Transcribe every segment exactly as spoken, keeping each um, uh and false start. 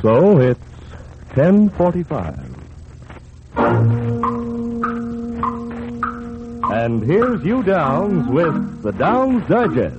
So it's ten forty-five. And here's Hugh Downs with the Downs Digest.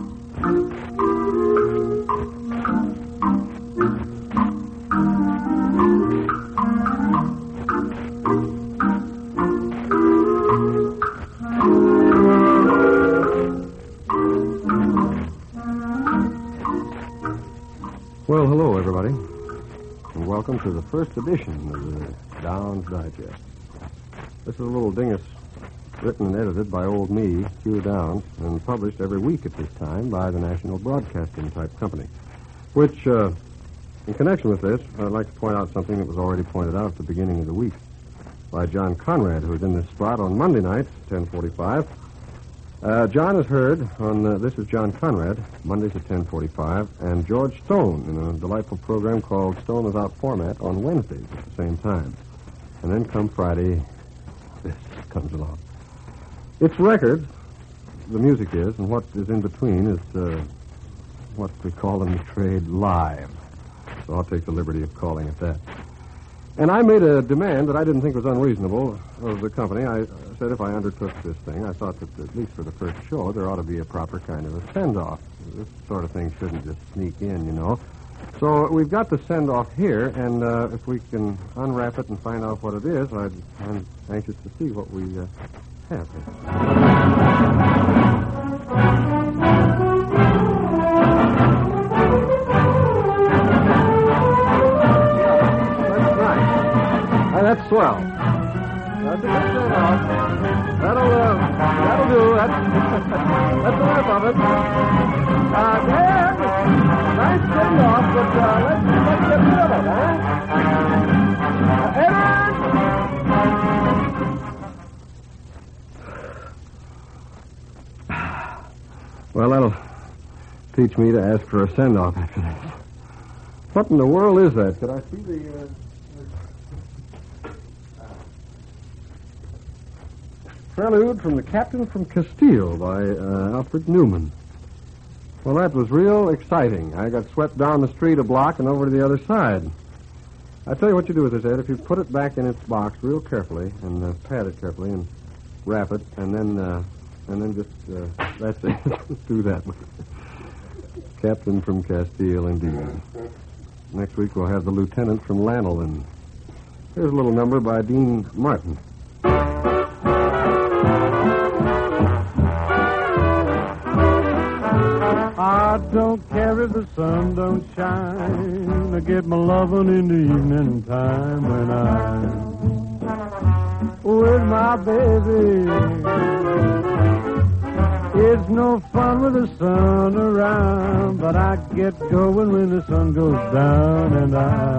Well, hello, everybody, and welcome to the first edition of the Downs Digest. This is a little dingus written and edited by old me, Hugh Downs, and published every week at this time by the National Broadcasting Type Company, which, uh, in connection with this, I'd like to point out something that was already pointed out at the beginning of the week by John Conrad, who was in this spot on Monday night, ten forty-five. Uh, John has heard on, uh, this is John Conrad, Mondays at ten forty-five, and George Stone in a delightful program called Stone Without Format on Wednesdays at the same time. And then come Friday, this comes along. It's records, the music is, and what is in between is uh, what we call in the trade live. So I'll take the liberty of calling it that. And I made a demand that I didn't think was unreasonable of the company. I said if I undertook this thing, I thought that at least for the first show, there ought to be a proper kind of a send-off. This sort of thing shouldn't just sneak in, you know. So we've got the send-off here, and uh, if we can unwrap it and find out what it is, I'd, I'm anxious to see what we uh, have here. That's swell. That's a good send-off. That'll, uh, that'll do. That's, that's enough of it. Uh, Dan, nice send-off, but uh, let's, let's get rid of it, huh? Uh, well, that'll teach me to ask for a send-off after this. What in the world is that? Could I see the... Uh... Prelude from the Captain from Castile by uh, Alfred Newman. Well, that was real exciting. I got swept down the street a block and over to the other side. I tell you what you do with this, Ed. If you put it back in its box real carefully and uh, pad it carefully and wrap it, and then uh, and then just uh, that's it. Do that. Captain from Castile, indeed. Next week we'll have the Lieutenant from Lanolin. Here's a little number by Dean Martin. I don't care if the sun don't shine. I get my lovin' in the evening time when I'm with my baby. It's no fun with the sun around, but I get going when the sun goes down and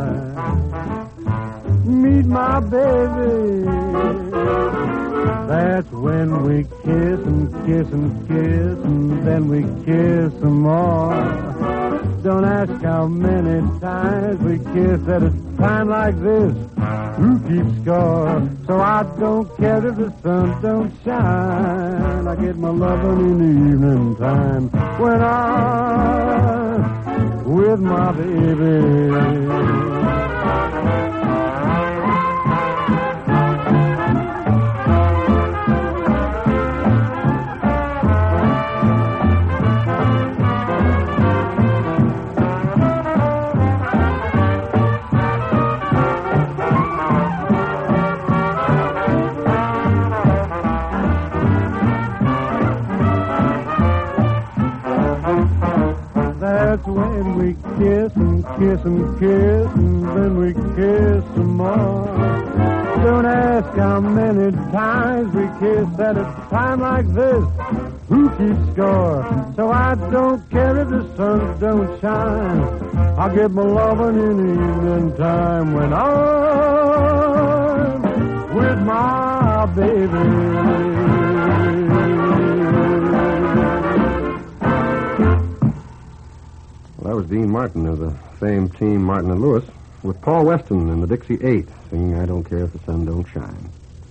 I meet my baby. That's when we kiss and kiss and kiss, and then we kiss some more. Don't ask how many times we kiss at a time like this. Who keeps score? So I don't care if the sun don't shine. I get my lovin' in the evening time when I'm with my baby. That's when we kiss and kiss and kiss, and then we kiss some more. Don't ask how many times we kiss at a time like this. Who keeps score? So I don't care if the sun don't shine. I'll get my lovin' in the evening time when I'm with my baby. That was Dean Martin of the famed team Martin and Lewis, with Paul Weston and the Dixie Eight singing I Don't Care If the Sun Don't Shine.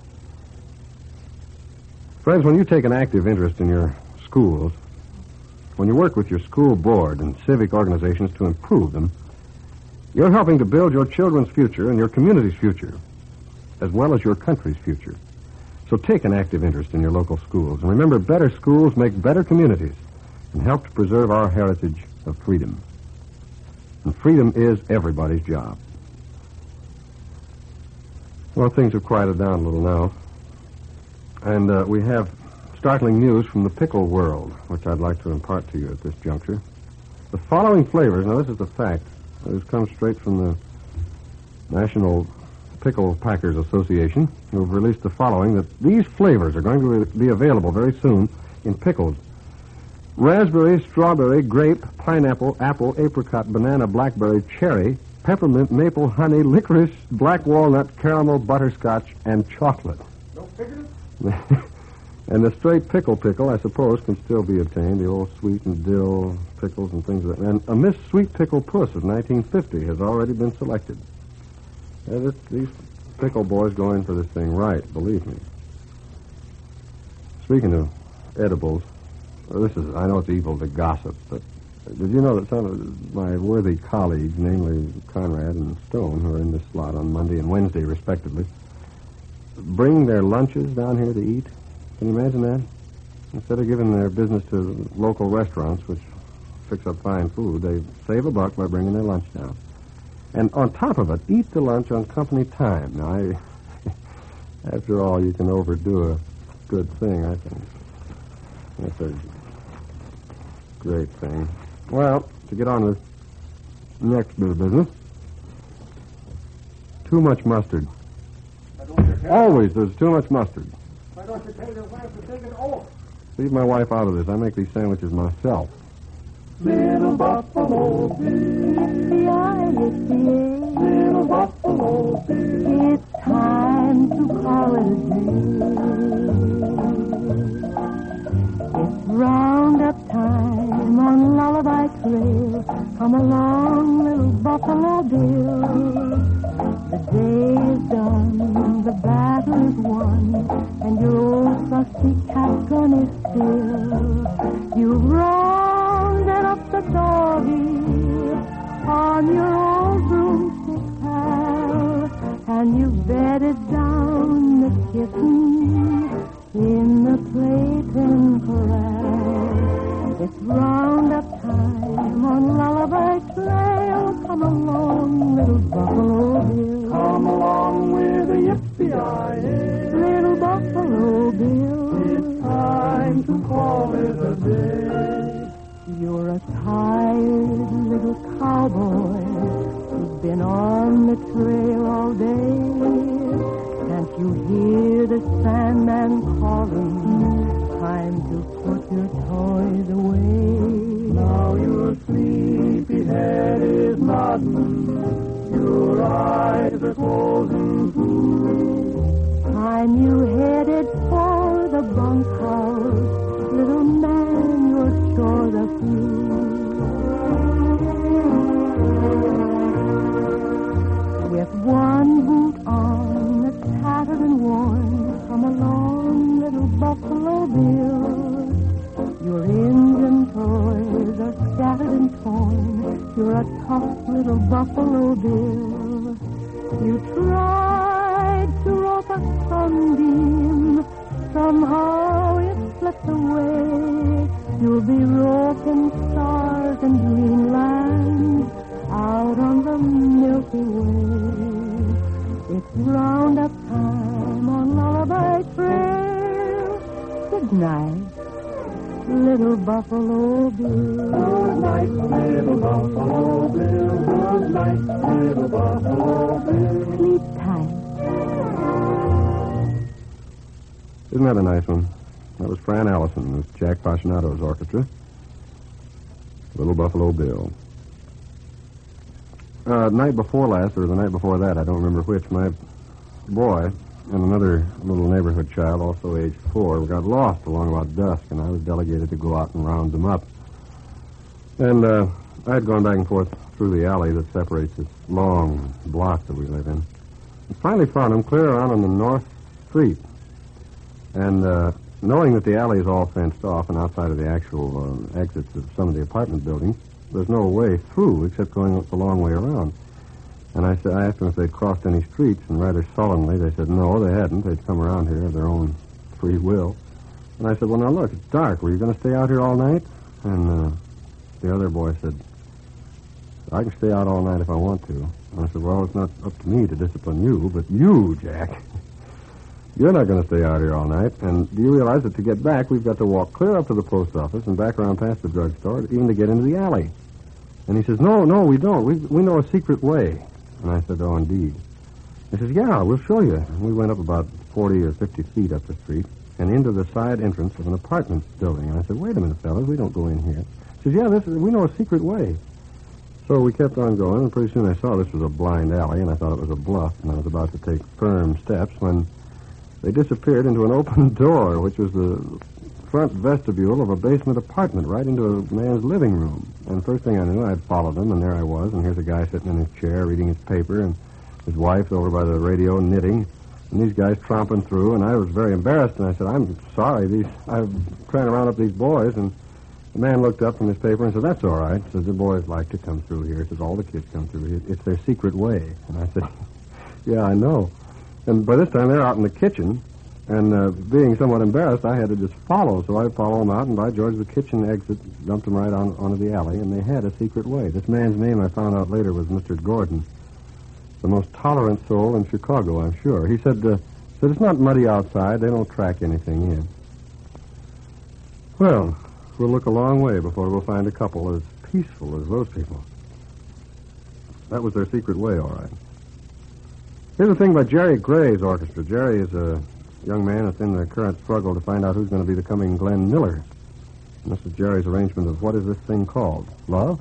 Friends, when you take an active interest in your schools, when you work with your school board and civic organizations to improve them, You're helping to build your children's future and your community's future, as well as your country's future. So take an active interest in your local schools. And remember, better schools make better communities and help to preserve our heritage of freedom. And freedom is everybody's job. Well, things have quieted down a little now. And uh, we have startling news from the pickle world, which I'd like to impart to you at this juncture. The following flavors, now this is the fact, this comes straight from the National Pickle Packers Association, who have released the following, that these flavors are going to be available very soon in pickles. Raspberry, strawberry, grape, pineapple, apple, apricot, banana, blackberry, cherry, peppermint, maple, honey, licorice, black walnut, caramel, butterscotch, and chocolate. No pickles? And the straight pickle pickle, I suppose, can still be obtained. The old sweet and dill pickles and things like that. And a Miss Sweet Pickle Puss of nineteen fifty has already been selected. Yeah, this, these pickle boys go in for this thing right, believe me. Speaking of edibles, well, this is, I know it's evil to gossip, but did you know that some of my worthy colleagues, namely Conrad and Stone, who are in this slot on Monday and Wednesday, respectively, bring their lunches down here to eat? Can you imagine that? Instead of giving their business to local restaurants, which fix up fine food, they save a buck by bringing their lunch down. And on top of it, eat the lunch on company time. Now, I, after all, you can overdo a good thing, I think. That's a great thing. Well, to get on with the next bit of business, too much mustard. Always there's too much mustard. Why don't you tell your wife to take it off? Leave my wife out of this. I make these sandwiches myself. Little Buffalo Bill, little Buffalo Bill, It's time to call it a day. It's roundup time on Lullaby Trail. Come along, little Buffalo Bill. The day is done, the battle is won, and your old trusty shotgun is still. You rounded up the doggy on your old broomstick pal, and you bedded down the kitten in the playpen corral. It's roundup time on Lullaby Trail. Come along, little Buffalo Bill. come along with a yippee-yi-yay. Little Buffalo Bill. It's time to call it a day. You're a tired little cowboy who's been on the trail all day. Can't you hear the Sandman calling? Time to put your toys away. Now your sleepy head is nodding, your eyes are closing too. Time you headed for the bunkhouse, little man, you're sure the With one boot on that's tattered and worn, come along, little Buffalo Bill. Your engine toys are scattered and torn. You're a tough little Buffalo Bill. You tried to rope a sunbeam, somehow it slipped away. You'll be roping stars and dreamland out on the Milky Way. It's roundup time on Lullaby Trail. Good night, little Buffalo Bill. Good night, little Buffalo Bill. Good night, little Buffalo Bill. Sleep tight. Isn't that a nice one? That was Fran Allison with Jack Fascinato's orchestra. Little Buffalo Bill. Uh, night before last, or the night before that, I don't remember which, my boy and another little neighborhood child, also age four, got lost along about dusk, and I was delegated to go out and round them up. And uh, I had gone back and forth through the alley that separates this long block that we live in. And finally found them clear around on the north street. And uh, knowing that the alley is all fenced off and outside of the actual uh, exits of some of the apartment buildings, there's no way through except going the long way around. And I said, I asked them if they'd crossed any streets, and rather sullenly they said no, they hadn't. They'd come around here of their own free will. And I said, well, now look, it's dark. Were you going to stay out here all night? And uh, the other boy said, I can stay out all night if I want to. And I said, well, it's not up to me to discipline you, but you, Jack, you're not going to stay out here all night. And do you realize that to get back, we've got to walk clear up to the post office and back around past the drugstore, even to get into the alley? And he says, no, no, we don't. We, we know a secret way. And I said, oh, indeed. He says, yeah, we'll show you. And we went up about forty or fifty feet up the street and into the side entrance of an apartment building. And I said, wait a minute, fellas, we don't go in here. He says, yeah, this is, we know a secret way. So we kept on going, and pretty soon I saw this was a blind alley, and I thought it was a bluff, and I was about to take firm steps when they disappeared into an open door, which was the front vestibule of a basement apartment right into a man's living room. And first thing I knew, I'd followed them, and there I was, and here's a guy sitting in his chair reading his paper, and his wife over by the radio knitting, and these guys tromping through, and I was very embarrassed, and I said, I'm sorry, these I'm trying to round up these boys, and the man looked up from his paper and said, that's all right. He says, the boys like to come through here. He says, all the kids come through here. It's their secret way. And I said, yeah, I know. And by this time, they're out in the kitchen, and uh, being somewhat embarrassed, I had to just follow. So I followed them out, and by George, the kitchen exit dumped them right on, onto the alley, and they had a secret way. This man's name, I found out later, was Mister Gordon, the most tolerant soul in Chicago, I'm sure. He said, uh, said it's not muddy outside. They don't track anything in. Well, we'll look a long way before we'll find a couple as peaceful as those people. That was their secret way, all right. Here's a thing by Jerry Gray's orchestra. Jerry is a young man that's in the current struggle to find out who's going to be the coming Glenn Miller. And this is Jerry's arrangement of What Is This Thing Called? Love?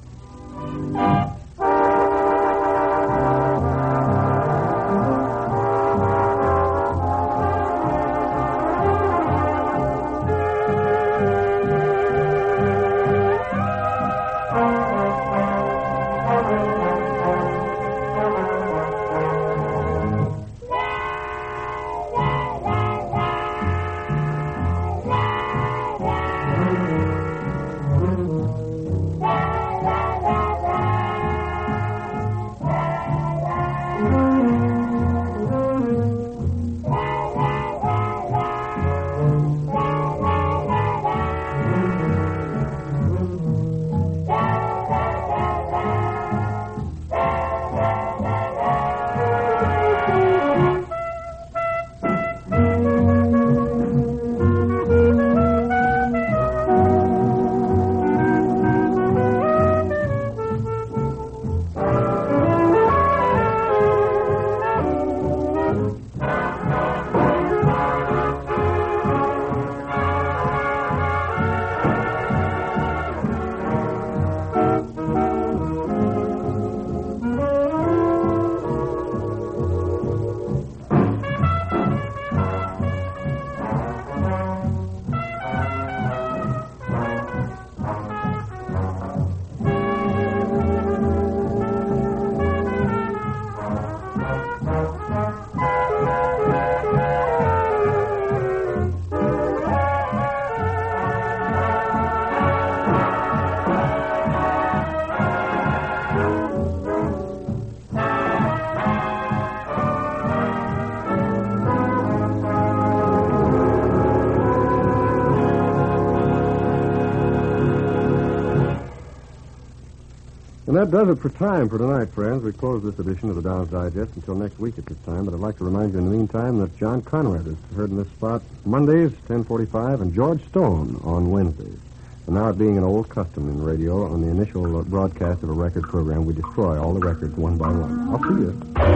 And that does it for time for tonight, friends. We close this edition of the Downs Digest until next week at this time. But I'd like to remind you in the meantime that John Conrad is heard in this spot Mondays, ten forty-five, and George Stone on Wednesdays. And now it being an old custom in radio, on the initial broadcast of a record program, we destroy all the records one by one. I'll see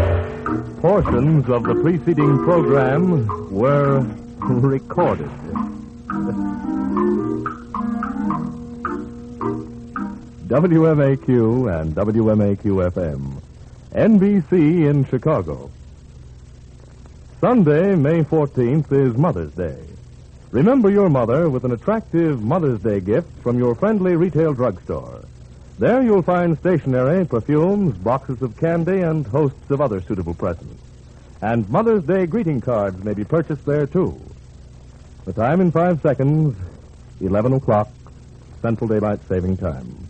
you. Portions of the preceding program were recorded. W M A Q and W M A Q F M, N B C in Chicago. Sunday, May fourteenth, is Mother's Day. Remember your mother with an attractive Mother's Day gift from your friendly retail drugstore. There you'll find stationery, perfumes, boxes of candy, and hosts of other suitable presents. And Mother's Day greeting cards may be purchased there, too. The time in five seconds, eleven o'clock, Central Daylight Saving Time.